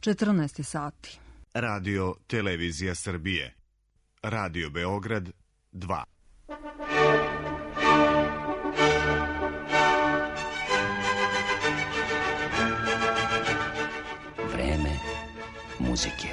14 sati. Radio Televizija Srbije. Radio Beograd 2. Vreme muzike.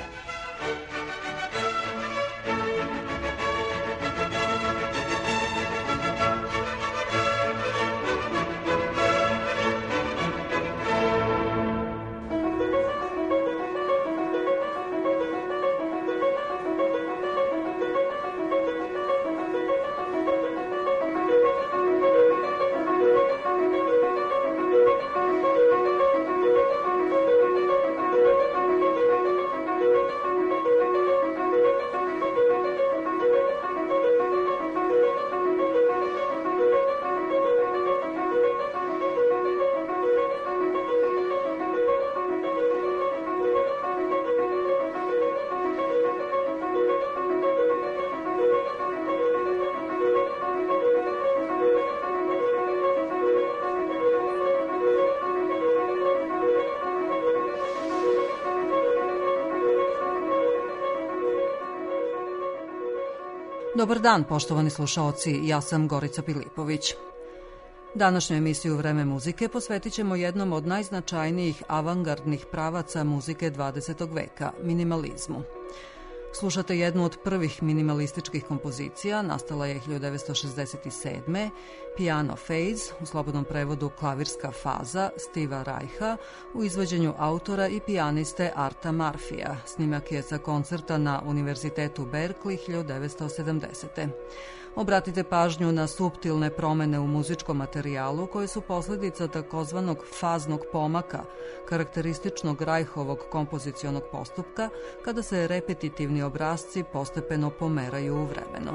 Dobar dan, poštovani slušaoci, ja sam Gorica Pilipović. Današnju emisiju Vreme muzike posvetit ćemo jednom od najznačajnijih avangardnih pravaca muzike 20. veka, minimalizmu. Slušate jednu od prvih minimalističkih kompozicija, nastala je 1967. Piano Phase, u slobodnom prevodu klavirska faza, Steva Reicha, u izvođenju autora i pijaniste Arta Murphyja. Snimak je sa koncerta na Univerzitetu Berkeley 1970. Obratite pažnju na suptilne promene u muzičkom materijalu koje su posljedica takozvanog faznog pomaka, karakterističnog Reichovog kompozicionog postupka, kada se repetitivni obrasci postepeno pomeraju u vremenu.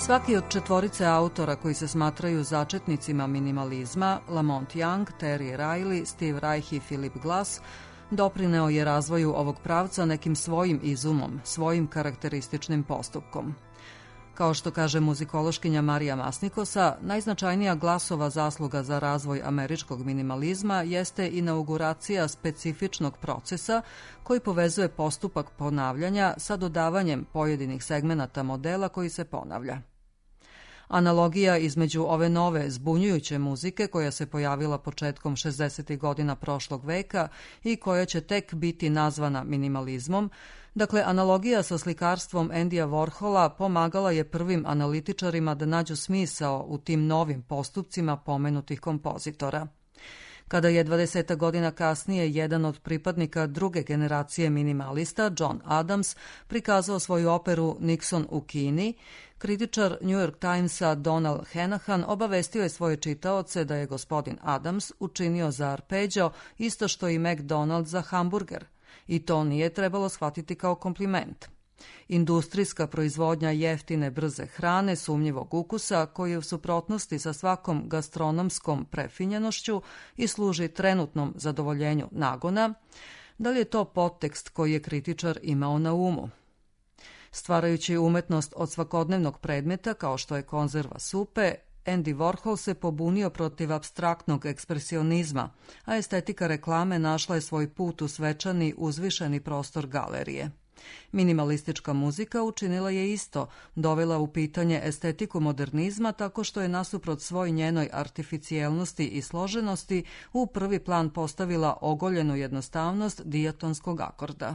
Svaki od četvorice autora koji se smatraju začetnicima minimalizma, Lamont Young, Terry Riley, Steve Reich i Philip Glass, doprineo je razvoju ovog pravca nekim svojim izumom, svojim karakterističnim postupkom. Kao što kaže muzikološkinja Marija Masnikosa, najznačajnija Glassova zasluga za razvoj američkog minimalizma jeste inauguracija specifičnog procesa koji povezuje postupak ponavljanja sa dodavanjem pojedinih segmenata modela koji se ponavlja. Analogija između ove nove, zbunjujuće muzike koja se pojavila početkom 60. godina prošlog veka i koja će tek biti nazvana minimalizmom, dakle, analogija sa slikarstvom Andyja Warhola pomagala je prvim analitičarima da nađu smisao u tim novim postupcima pomenutih kompozitora. Kada je 20 godina kasnije jedan od pripadnika druge generacije minimalista, John Adams, prikazao svoju operu Nixon u Kini, kritičar New York Timesa Donald Hanahan obavestio je svoje čitaoce da je gospodin Adams učinio za arpeđo isto što i McDonald's za hamburger, i to nije trebalo shvatiti kao kompliment. Industrijska proizvodnja jeftine brze hrane sumnjivog ukusa koji je u suprotnosti sa svakom gastronomskom prefinjenošću i služi trenutnom zadovoljenju nagona, da li je to podtekst koji je kritičar imao na umu? Stvarajući umetnost od svakodnevnog predmeta kao što je konzerva supe, Andy Warhol se pobunio protiv apstraktnog ekspresionizma, a estetika reklame našla je svoj put u svečani, uzvišeni prostor galerije. Minimalistička muzika učinila je isto, dovela u pitanje estetiku modernizma tako što je nasuprot svoj njenoj artificijelnosti i složenosti u prvi plan postavila ogoljenu jednostavnost dijatonskog akorda.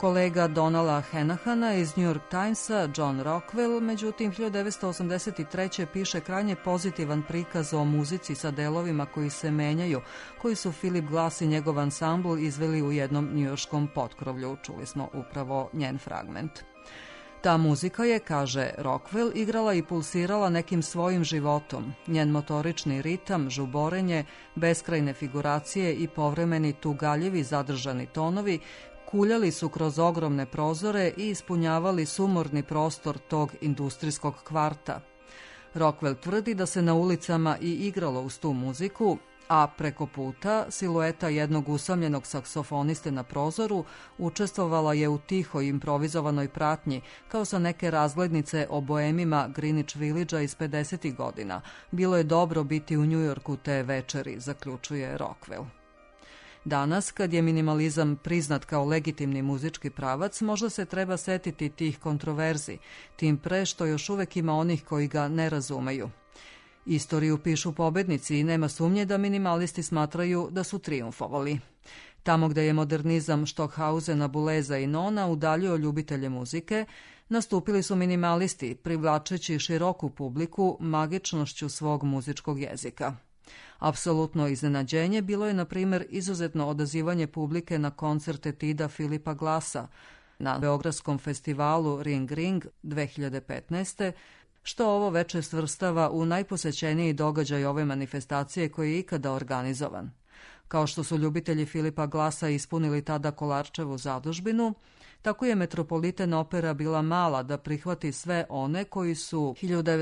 Kolega Donala Hanahana iz New York Timesa, John Rockwell, međutim 1983. piše krajnje pozitivan prikaz o muzici sa delovima koji se menjaju, koji su Philip Glass i njegov ansambl izveli u jednom njujorškom potkrovlju. Čuli smo upravo njen fragment. Ta muzika je, kaže Rockwell, igrala i pulsirala nekim svojim životom. Njen motorični ritam, žuborenje, beskrajne figuracije i povremeni tugaljivi zadržani tonovi kuljali su kroz ogromne prozore i ispunjavali sumorni prostor tog industrijskog kvarta. Rockwell tvrdi da se na ulicama i igralo uz tu muziku, a preko puta silueta jednog usamljenog saksofoniste na prozoru učestvovala je u tihoj improvizovanoj pratnji, kao sa neke razglednice o boemima Greenwich Village-a iz 50. godina. Bilo je dobro biti u Njujorku te večeri, zaključuje Rockwell. Danas, kad je minimalizam priznat kao legitimni muzički pravac, možda se treba setiti tih kontroverzi, tim pre što još uvek ima onih koji ga ne razumeju. Istoriju pišu pobednici i nema sumnje da minimalisti smatraju da su trijumfovali. Tamo gde je modernizam Stockhausena, Buleza i Nona udaljio ljubitelje muzike, nastupili su minimalisti, privlačeći široku publiku magičnošću svog muzičkog jezika. Apsolutno iznenađenje bilo je, na primjer, izuzetno odazivanje publike na koncerte Tida Philipa Glassa na Beogradskom festivalu Ring Ring 2015. što ovo veče svrstava u najposećeniji događaj ove manifestacije koji je ikada organizovan. Kao što su ljubitelji Philipa Glassa ispunili tada Kolarčevu zadužbinu, tako je Metropolitan opera bila mala da prihvati sve one koji su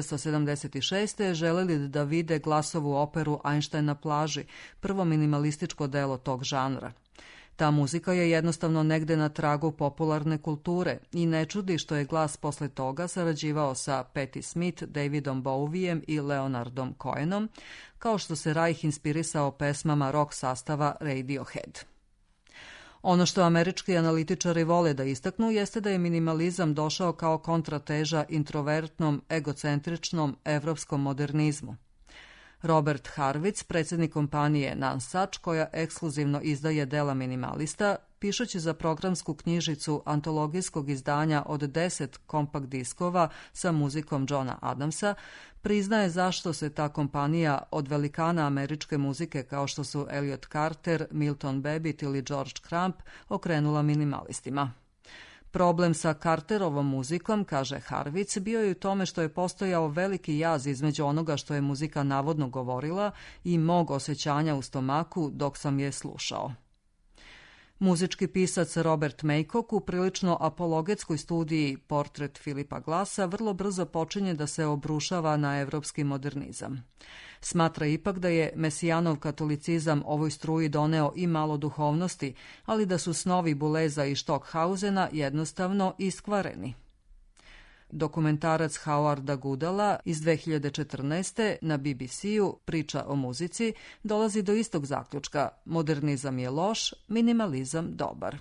1976. želeli da vide Glassovu operu Einstein na plaži, prvo minimalističko delo tog žanra. Ta muzika je jednostavno negde na tragu popularne kulture i ne čudi što je Glass posle toga sarađivao sa Patti Smith, Davidom Bowiem i Leonardom Cohenom, kao što se Reich inspirisao pesmama rock sastava Radiohead. Ono što američki analitičari vole da istaknu jeste da je minimalizam došao kao kontrateža introvertnom, egocentričnom evropskom modernizmu. Robert Harwitz, predsjednik kompanije Nonesuch, koja ekskluzivno izdaje dela minimalista, pišući za programsku knjižicu antologijskog izdanja od 10 kompakt diskova sa muzikom Johna Adamsa, priznaje zašto se ta kompanija od velikana američke muzike kao što su Elliot Carter, Milton Babbitt ili George Crumb okrenula minimalistima. Problem sa Carterovom muzikom, kaže Harwitz, bio je u tome što je postojao veliki jaz između onoga što je muzika navodno govorila i mog osjećanja u stomaku dok sam je slušao. Muzički pisac Robert Maycock u prilično apologetskoj studiji Portret Philipa Glassa vrlo brzo počinje da se obrušava na evropski modernizam. Smatra ipak da je Mesijanov katolicizam ovoj struji doneo i malo duhovnosti, ali da su snovi Buleza i Stockhausena jednostavno iskvareni. Dokumentarac Howarda Goodalla iz 2014. na BBC-u Priča o muzici dolazi do istog zaključka: modernizam je loš, minimalizam dobar.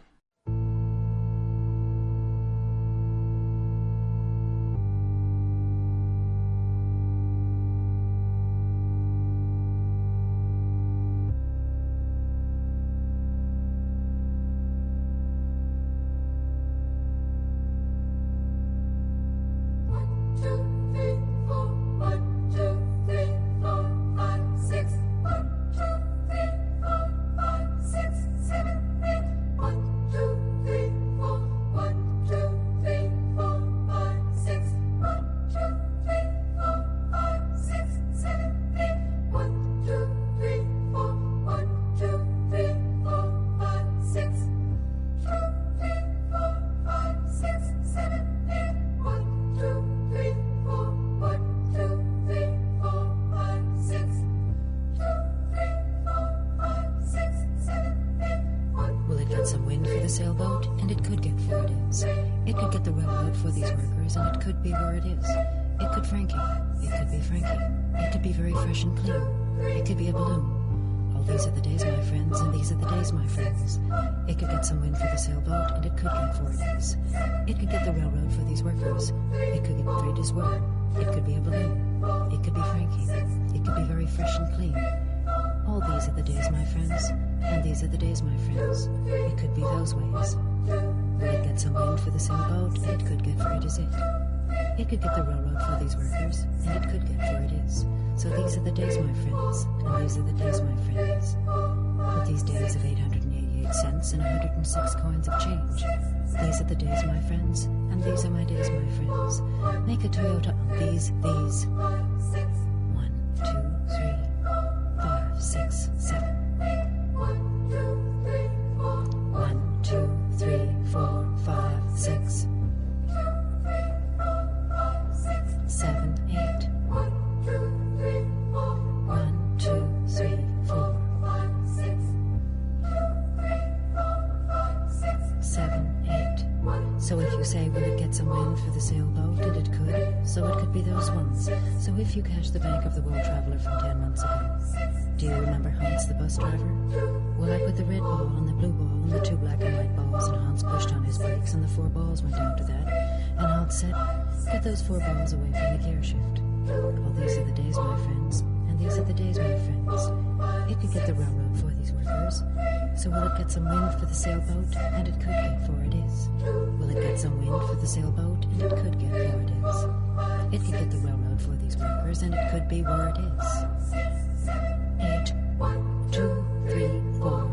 Sailboat, and it could get where it is. It could get the railroad for these workers, and it could be where it is. It could Frankie. It could be Frankie. It could be very fresh and clean. It could be a balloon. All these are the days, my friends, and these are the days, my friends. It could get some wind for the sailboat, and it could get where it is. It could get the railroad for these workers. It could get where it is where. It could be a balloon. It could be Frankie. It could be very fresh and clean. All these are the days, my friends, and these are the days, my friends. It could be those ways. Will it get some wind for the sailboat? It could get, for it is it. It could get the railroad for these workers, and it could get, for it is. So these are the days, my friends, and these are the days, my friends. With these days of 888 cents and 106 coins of change. These are the days, my friends, and these are my days, my friends. Make a Toyota on these. 1, 2, 3, 5, 6, 7. 1, 2, 3, 4, 5, 6, 7, 8. 1, 2, 3, 4, 7, 8. So if you say, will it get some wind for the sailboat? And it could. So it could be those ones. So if you catch the Bank of the World Traveler from 10 months ago, do you remember Hans, the bus driver? Well, I put the red ball and the blue ball and the 2 black and white balls, and Hans pushed on his brakes and the 4 balls went down to that. And Hans said, get those 4 balls away from the gear shift. Well, these are the days, my friends, and these are the days, my friends. It could get the railroad for these workers. So will it get some wind for the sailboat? And it could get, for it is. Will it get some wind for the sailboat? And it could get, for it is. It could get the railroad for these workers, and it could be where it is. 8, 2, 3, 4,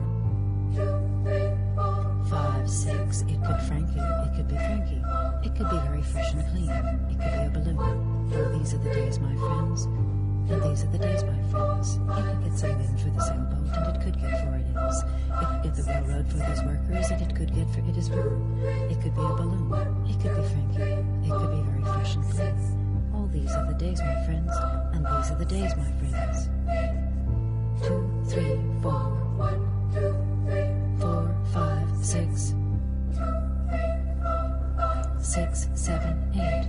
5, 6. It could Frankie. It could be Frankie. It could be very fresh and clean. It could be a balloon. Oh, these are the days, my friends. And these are the days, my friends. It could get some wind for the sailboat, and it could get, for it is. It could get the railroad for these workers, and it could get, for it is where. It could be a balloon. It could be Frankie. It could be very fresh and clean. All these are the days, my friends. And these are the days, my friends. 2, 3, 4, 4, 5, 6, 6, 7, 8.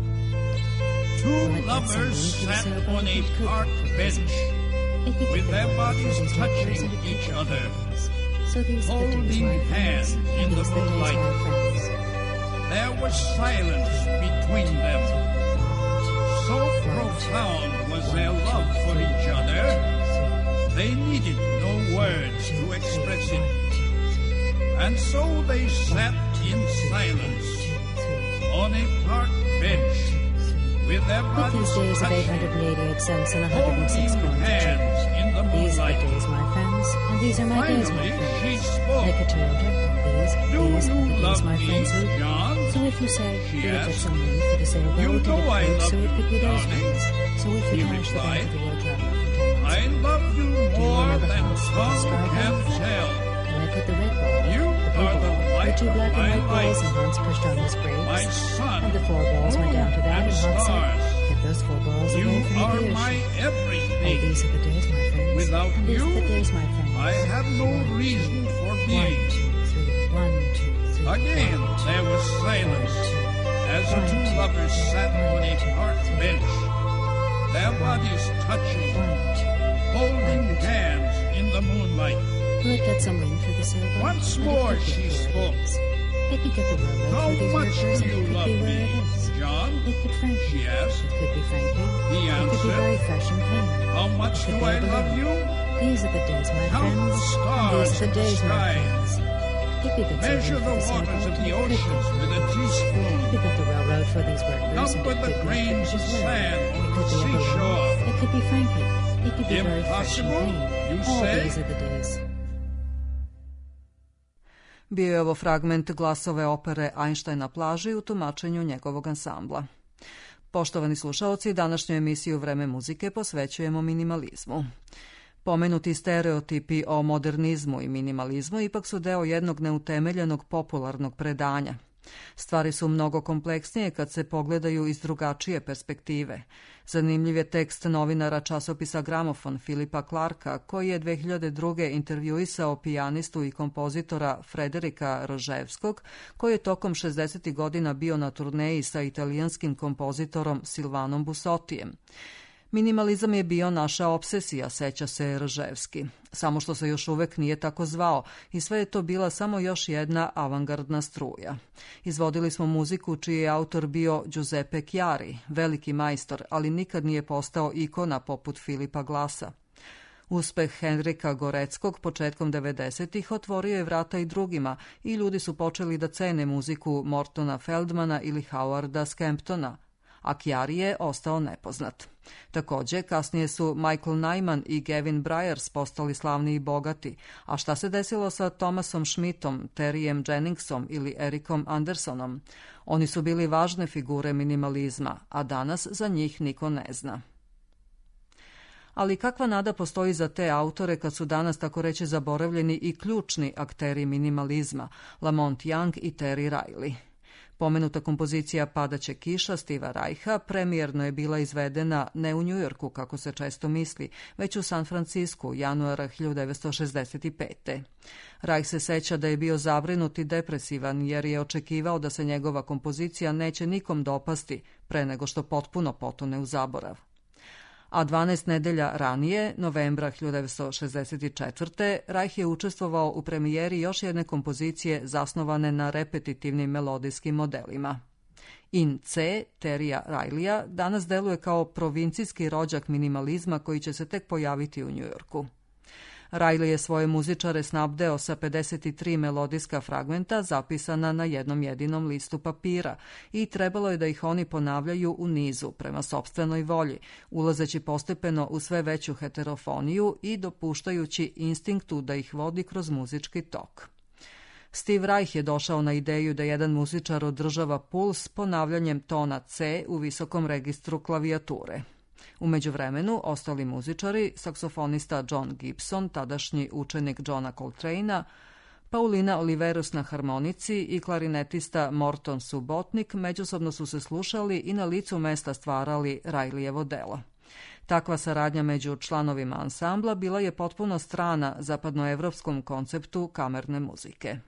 2 lovers sat on a park bench with their bodies touching each other, holding hands in the moonlight. There was silence between them. So profound was their love for each other, they needed no words to express it. And so they sat in silence on a park bench with their bodies days of 888 cents and 106 coins. These are the days, my friends, and these are my days, my friends. Make a Toyota on these are the days, my friends. So if you say, will it get some wind for the sailboat, and it could, so it could be those ones. So if you catch the Bank of the World Traveler from 10 months ago, I love you more than tongue can tell. And I put the red ball, You the blue are the ball, light the 2 black and I white balls, like. and Hans pushed on his brakes. My sun, And the 4 balls went down to that, and and Hans said, stars. get those 4 balls You away from the are gear my shift. Oh, everything. these are the days, my friends. Without and these you, are the days, my friends. I have no reason for 1, 2, being. 3, 1, 2, 3. Again, there was silence as the 2 lovers sat on a park bench, their bodies touching, holding hands in the moonlight. Will it get some wind for the sailboat? Once And it more could get she where spoke. It is. It could get the railroad How for these much workers, do and you it could love be where me, it is. John? It could Frankie. She asked. It could be Frankie. He It could be answered. very fresh and clean. How much It do could be I a love balloon. you? These are the days, my Count friends. the And stars these are in the the days, my sky. friends. It could get some Measure wind the for waters sailboat, of the and it could oceans get- with a teaspoon. It could get the railroad for these workers. and Number it the could be grains of Frankie's word. sand It on could the be a balloon. seashore. It could be Frankie. It could be very fresh and Impossible, clean. you All say? these are the days. Bio je ovo fragment glasove opere Einstein na plaži u tumačenju njegovog ansambla. Poštovani slušaoci, današnju emisiju Vreme muzike posvećujemo minimalizmu. Pomenuti stereotipi o modernizmu i minimalizmu ipak su deo jednog neutemeljenog popularnog predanja. Stvari su mnogo kompleksnije kad se pogledaju iz drugačije perspektive. Zanimljiv je tekst novinara časopisa Gramofon Filipa Clarka, koji je 2002. intervjuisao pijanistu i kompozitora Frederika Roževskog, koji je tokom 60. godina bio na turneji sa italijanskim kompozitorom Silvanom Busotijem. Minimalizam je bio naša obsesija, seća se Roževski. Samo što se još uvek nije tako zvao i sve je to bila samo još jedna avangardna struja. Izvodili smo muziku čiji je autor bio Giuseppe Chiari, veliki majstor, ali nikad nije postao ikona poput Filipa Glassa. Uspeh Henrika Goreckog početkom 90-ih otvorio je vrata i drugima i ljudi su počeli da cene muziku Mortona Feldmana ili Howarda Scamptona, a Chiari je ostao nepoznat. Takođe, kasnije su Michael Nyman i Gavin Bryars postali slavni i bogati, a šta se desilo sa Thomasom Schmidtom, Terryem Jenningsom ili Ericom Andersonom? Oni su bili važne figure minimalizma, a danas za njih niko ne zna. Ali kakva nada postoji za te autore kad su danas tako reći zaboravljeni i ključni akteri minimalizma, Lamont Young i Terry Riley? Pomenuta kompozicija Padaće kiša Steva Reicha premijerno je bila izvedena ne u Njujorku, kako se često misli, već u San Francisku, januara 1965. Reich se seća da je bio zabrinut i depresivan jer je očekivao da se njegova kompozicija neće nikom dopasti pre nego što potpuno potone u zaborav. A 12 nedelja ranije, novembra 1964. Reich je učestvovao u premijeri još jedne kompozicije zasnovane na repetitivnim melodijskim modelima. In C. Terrya Rileya danas deluje kao provincijski rođak minimalizma koji će se tek pojaviti u Njujorku. Riley je svoje muzičare snabdeo sa 53 melodijska fragmenta zapisana na jednom jedinom listu papira i trebalo je da ih oni ponavljaju u nizu prema sopstvenoj volji, ulazeći postepeno u sve veću heterofoniju i dopuštajući instinktu da ih vodi kroz muzički tok. Steve Reich je došao na ideju da jedan muzičar održava puls ponavljanjem tona C u visokom registru klavijature. U međuvremenu, ostali muzičari, saksofonista John Gibson, tadašnji učenik Johna Coltrane'a, Paulina Oliveros na harmonici i klarinetista Morton Subotnik međusobno su se slušali i na licu mesta stvarali Rileyjevo delo. Takva saradnja među članovima ansambla bila je potpuno strana zapadnoevropskom konceptu kamerne muzike.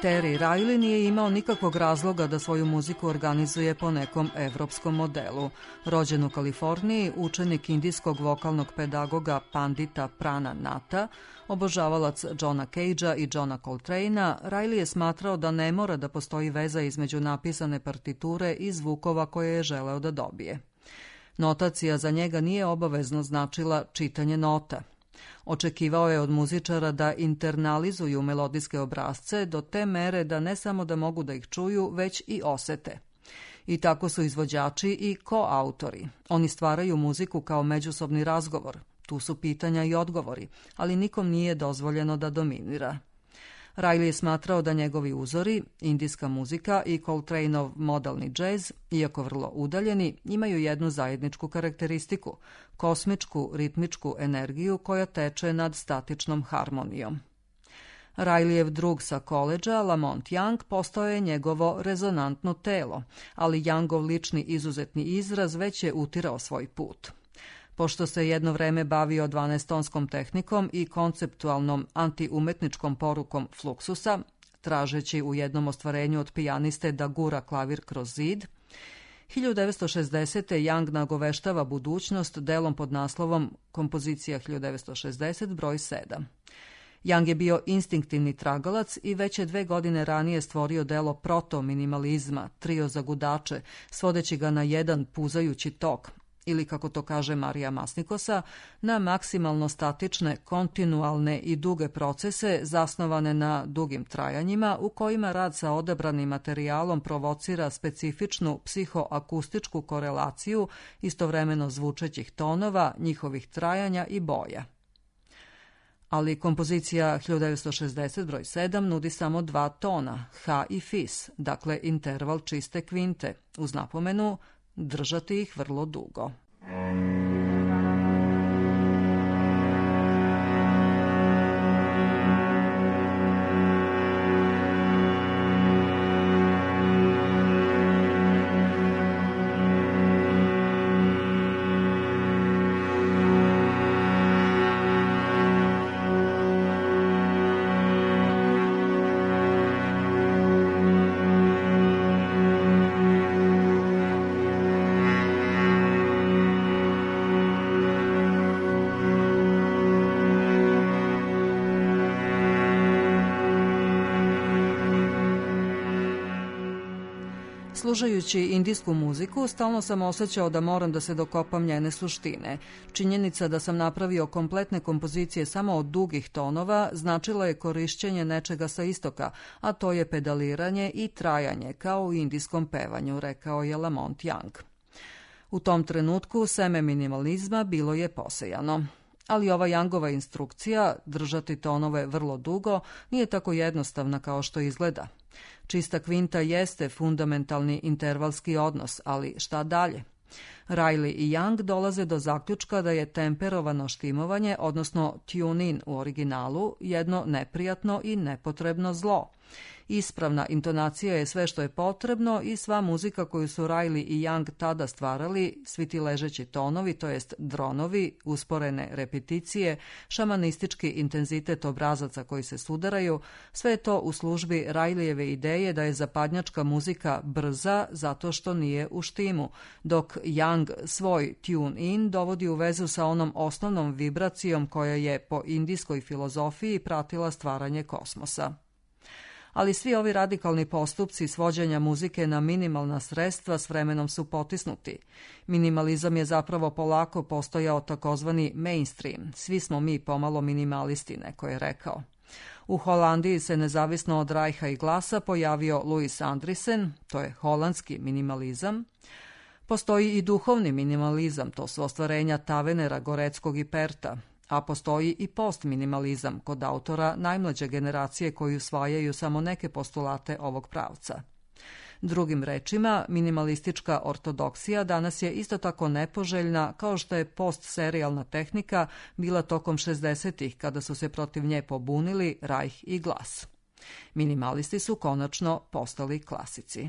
Terry Riley nije imao nikakvog razloga da svoju muziku organizuje po nekom evropskom modelu. Rođen u Kaliforniji, učenik indijskog vokalnog pedagoga Pandita Prana Nata, obožavalac Johna Cagea i Johna Coltrane'a, Riley je smatrao da ne mora da postoji veza između napisane partiture i zvukova koje je želeo da dobije. Notacija za njega nije obavezno značila čitanje nota. Očekivao je od muzičara da internalizuju melodijske obrasce do te mere da ne samo da mogu da ih čuju, već i osete. I tako su izvođači i koautori. Oni stvaraju muziku kao međusobni razgovor. Tu su pitanja i odgovori, ali nikom nije dozvoljeno da dominira. Riley je smatrao da njegovi uzori, indijska muzika i Coltraneov modalni džez, iako vrlo udaljeni, imaju jednu zajedničku karakteristiku, kosmičku ritmičku energiju koja teče nad statičnom harmonijom. Rileyjev drug sa koledža, Lamont Young, postao je njegovo rezonantno telo, ali Youngov lični izuzetni izraz već je utirao svoj put. Pošto se jedno vreme bavio 12-tonskom tehnikom i konceptualnom antiumetničkom porukom fluksusa, tražeći u jednom ostvarenju od pijaniste da gura klavir kroz zid, 1960. Young nagoveštava budućnost delom pod naslovom Kompozicija 1960 broj 7. Young je bio instinktivni tragalac i već je 2 godine ranije stvorio delo proto-minimalizma, trio za gudače, svodeći ga na jedan puzajući tok, ili kako to kaže Marija Masnikosa, na maksimalno statične, kontinualne i duge procese zasnovane na dugim trajanjima u kojima rad sa odabranim materijalom provocira specifičnu psihoakustičku korelaciju istovremeno zvučećih tonova, njihovih trajanja i boja. Ali kompozicija 1960 broj 7 nudi samo 2 tona, ha i fis, dakle interval čiste kvinte, uz napomenu držati ih vrlo dugo. Slušajući indijsku muziku, stalno sam osjećao da moram da se dokopam njene suštine. Činjenica da sam napravio kompletne kompozicije samo od dugih tonova značila je korišćenje nečega sa istoka, a to je pedaliranje i trajanje, kao u indijskom pevanju, rekao je Lamont Young. U tom trenutku seme minimalizma bilo je posejano. Ali ova Youngova instrukcija, držati tonove vrlo dugo, nije tako jednostavna kao što izgleda. Čista kvinta jeste fundamentalni intervalski odnos, ali šta dalje? Riley i Young dolaze do zaključka da je temperovano štimovanje, odnosno tune-in u originalu, jedno neprijatno i nepotrebno zlo. Ispravna intonacija je sve što je potrebno i sva muzika koju su Riley i Young tada stvarali, svi ti ležeći tonovi, to jest dronovi, usporene repeticije, šamanistički intenzitet obrazaca koji se sudaraju, sve je to u službi Rileyjeve ideje da je zapadnjačka muzika brza zato što nije u štimu, dok Young svoj tune-in dovodi u vezu sa onom osnovnom vibracijom koja je po indijskoj filozofiji pratila stvaranje kosmosa. Ali svi ovi radikalni postupci svođenja muzike na minimalna sredstva s vremenom su potisnuti. Minimalizam je zapravo polako postojao takozvani mainstream. Svi smo mi pomalo minimalisti, neko je rekao. U Holandiji se nezavisno od Rajha i glasa pojavio Louis Andriessen, to je holandski minimalizam. Postoji i duhovni minimalizam, to su ostvarenja Tavenera, Goreckog i Perta. A postoji i postminimalizam kod autora najmlađe generacije koji usvajaju samo neke postulate ovog pravca. Drugim rečima, minimalistička ortodoksija danas je isto tako nepoželjna kao što je postserijalna tehnika bila tokom 60-ih kada su se protiv nje pobunili Reich i Glas. Minimalisti su konačno postali klasici.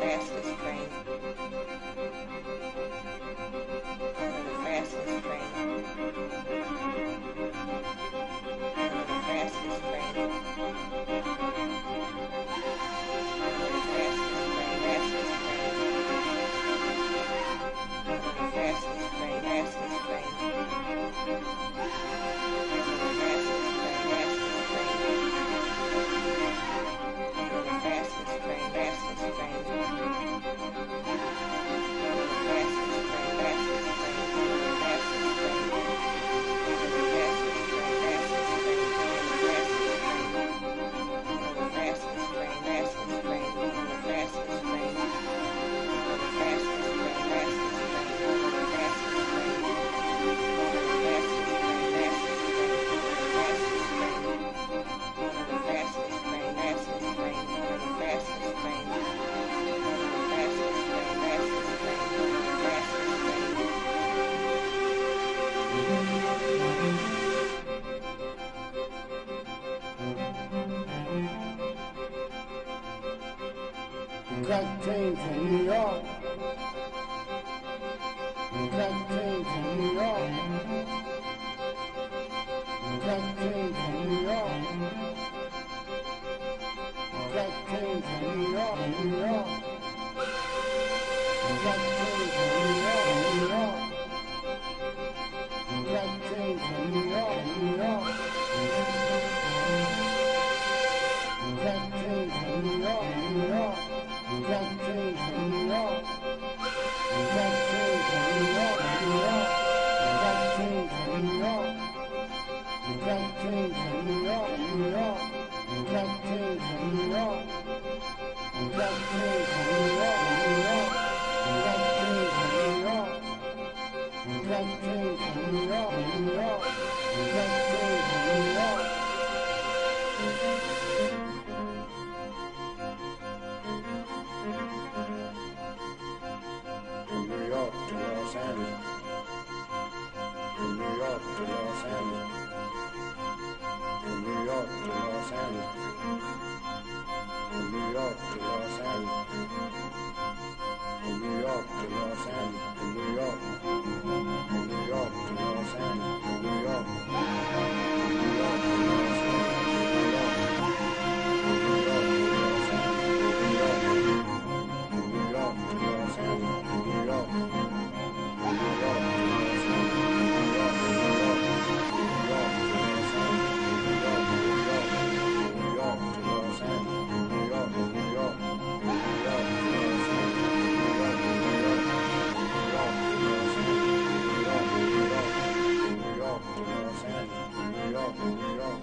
Crack train from New York. Crack train from New York. Crack train from New York. Crack train from New York, New York. Crack train from New York, New York. Crack train from New York, New York. Crack train from New York, New York. Crack train from New York. Crack train from New York, New York. Crack train from New York. Crack train from New York, New York. Crack train from New York. Crack train from New York, New York. Crack train from New York. Crack train from New York, New York. Crack train from New York. From New York to Los Angeles. From New York to Los Angeles. From New York to Los Angeles. From New York to Los Angeles. From New York to Los Angeles. From New York. From New York to Los Angeles. From New York. From New York to Los Angeles. From New York to Los Angeles. From New York. From New York to Los Angeles. From New York. From New York to Los Angeles. From New York. From New York. From New York to Los Angeles. From New York. From New York to Los Angeles. From New York. From New York. From New York to Los Angeles. From New York. From New York. From New York to Los Angeles. From New York. From New York. From New York to Los Angeles. From New York. From New York.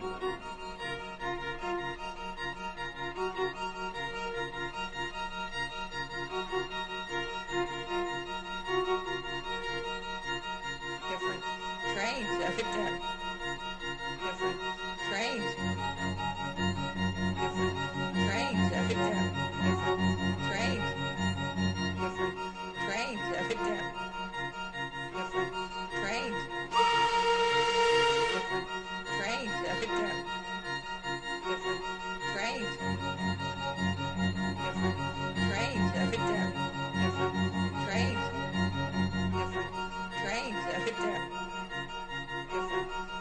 Different trains every day. Different trains. Different trains every day. Different trains. Different trains every day. Different trains. Different trains every day. Different trains. Different trains every day. Different trains. Different trains every day. Different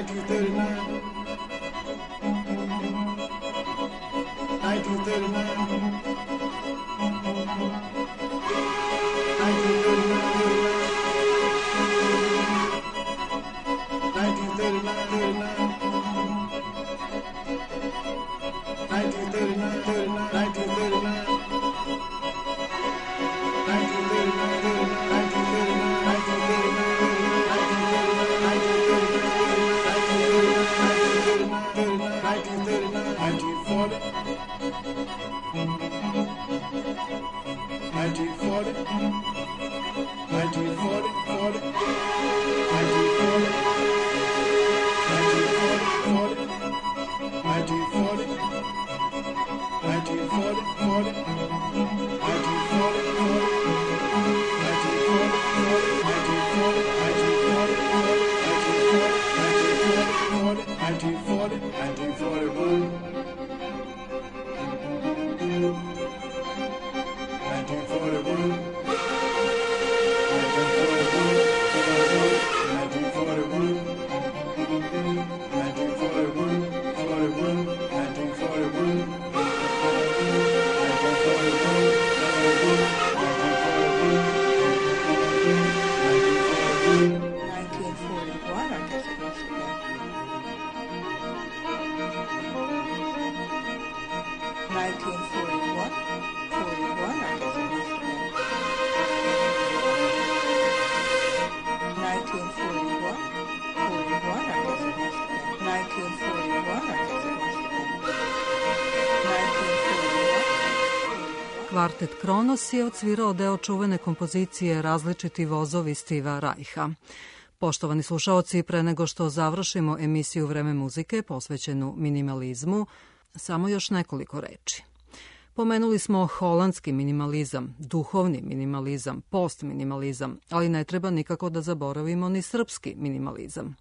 Kvartet Kronos je odsvirao deo čuvene kompozicije Različiti vozovi Stiva Reicha. Poštovani slušaoci, pre nego što završimo emisiju Vreme muzike posvećenu minimalizmu, samo još nekoliko reči. Pomenuli smo holandski minimalizam, duhovni minimalizam, postminimalizam, ali ne treba nikako da zaboravimo ni srpski minimalizam.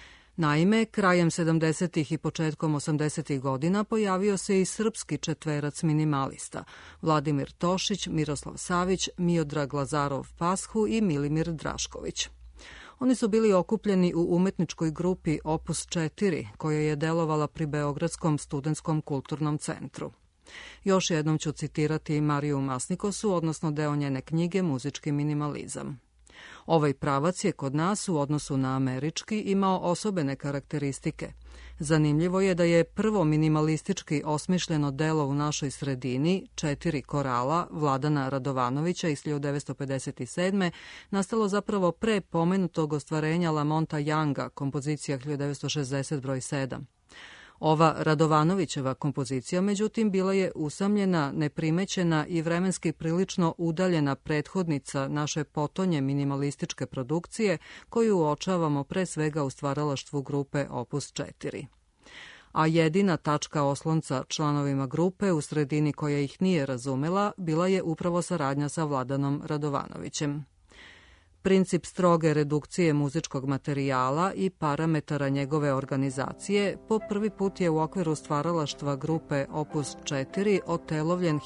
Naime, krajem 70. i početkom 80. godina pojavio se i srpski četverac minimalista Vladimir Tošić, Miroslav Savić, Miodrag Lazarov Pashu i Milimir Drašković. Oni su bili okupljeni u umetničkoj grupi Opus 4, koja je delovala pri Beogradskom studentskom kulturnom centru. Još jednom ću citirati Mariju Masnikosu, odnosno deo njene knjige Muzički minimalizam. Ovaj pravac je kod nas u odnosu na američki imao osobene karakteristike. Zanimljivo je da je prvo minimalistički osmišljeno delo u našoj sredini, 4 korala Vladana Radovanovića iz 1957. nastalo zapravo pre pomenutog ostvarenja Lamonta Younga, kompozicija 1960 broj 7. Ova Radovanovićeva kompozicija, međutim, bila je usamljena, neprimećena i vremenski prilično udaljena prethodnica naše potonje minimalističke produkcije koju uočavamo pre svega u stvaralaštvu grupe Opus 4. A jedina tačka oslonca članovima grupe u sredini koja ih nije razumela bila je upravo saradnja sa Vladanom Radovanovićem. Princip stroge redukcije muzičkog materijala i parametara njegove organizacije po prvi put je u okviru stvaralaštva grupe Opus 4 otelovljen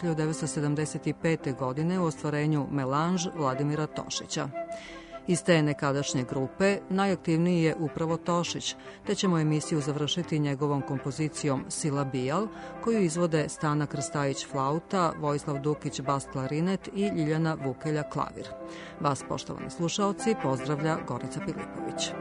1975. godine u ostvarenju Melanž Vladimira Tošića. Iz te nekadašnje grupe najaktivniji je upravo Tošić, te ćemo emisiju završiti njegovom kompozicijom Silabijal, koju izvode Stana Krstajić flauta, Vojislav Dukić bas klarinet i Ljiljana Vukelja klavir. Vas, poštovani slušaoci, pozdravlja Gorica Pilipović.